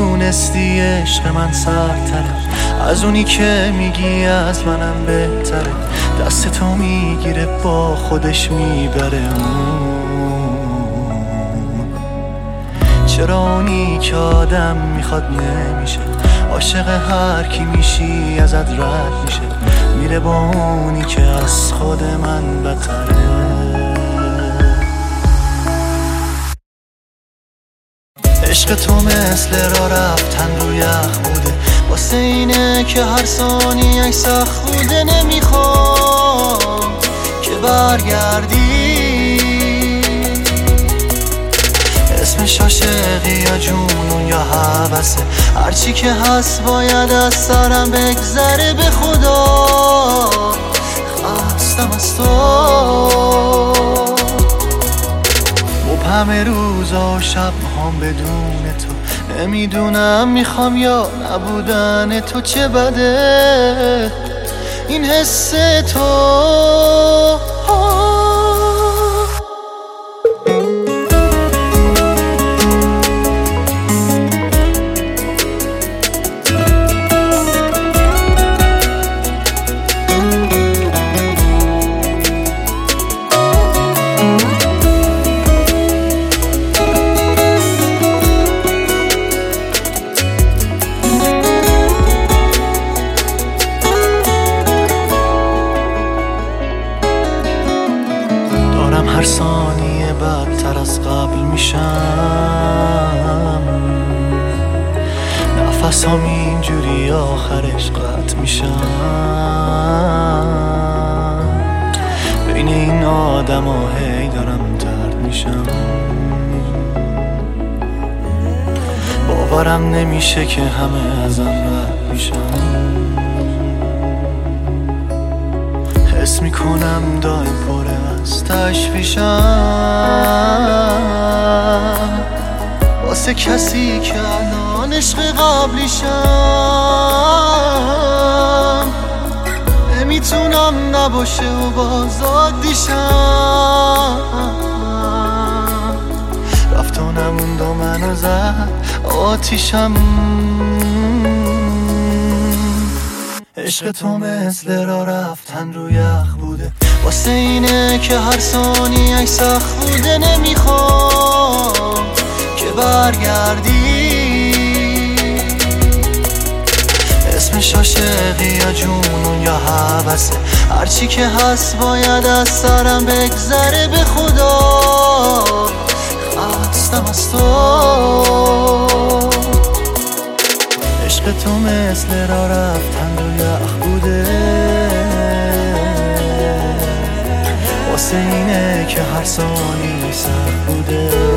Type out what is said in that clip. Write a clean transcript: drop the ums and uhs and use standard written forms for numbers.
میدونستی عشق من سرتره از اونی که میگی از منم بهتره. دست تو میگیره با خودش میبره. چرا اونی که آدم میخواد نمیشه، عاشق هر کی میشی ازت رد میشه، میره با اونی که از خود من بدتره. عشق تو مثل را رفتن رو یخ بوده، واسه اینه که هر ثانیه سخت بوده. نمیخوام که برگردی، اسمش عاشقی یا جنون یا هوسه، هرچی که هست باید از سرم بگذره. به خدا خستم از تو، همه روزا و شب هم بدون تو. نمیدونم میخوام یا نبودن تو. چه بده این حس تو. هر ثانیه بدتر از قبل میشم، نفسام اینجوری آخرش قطع میشم. بین این آدم ها هی دارم ترد میشم. باورم نمیشه که همه ازم رد میشم. حس میکنم دایم پره از تشویشم، واسه کسی که الان عشق قبلیشم. نمیتونم نباشه و باز عادیشم. رفت و نموند و منو زد آتیشم. عشق تو مثل را رفتن رو یخ بوده، واسه اینه که هر ثانیه سخت بوده. نمیخوام که برگردی، اسمش عاشقی یا جنون یا هوسه، هرچی که هست باید از سرم بگذره. به خدا خستم از تو. عشق تو مثل را رفتن رو یخ بوده، واسه اینه که هر ثانیه سخت بوده.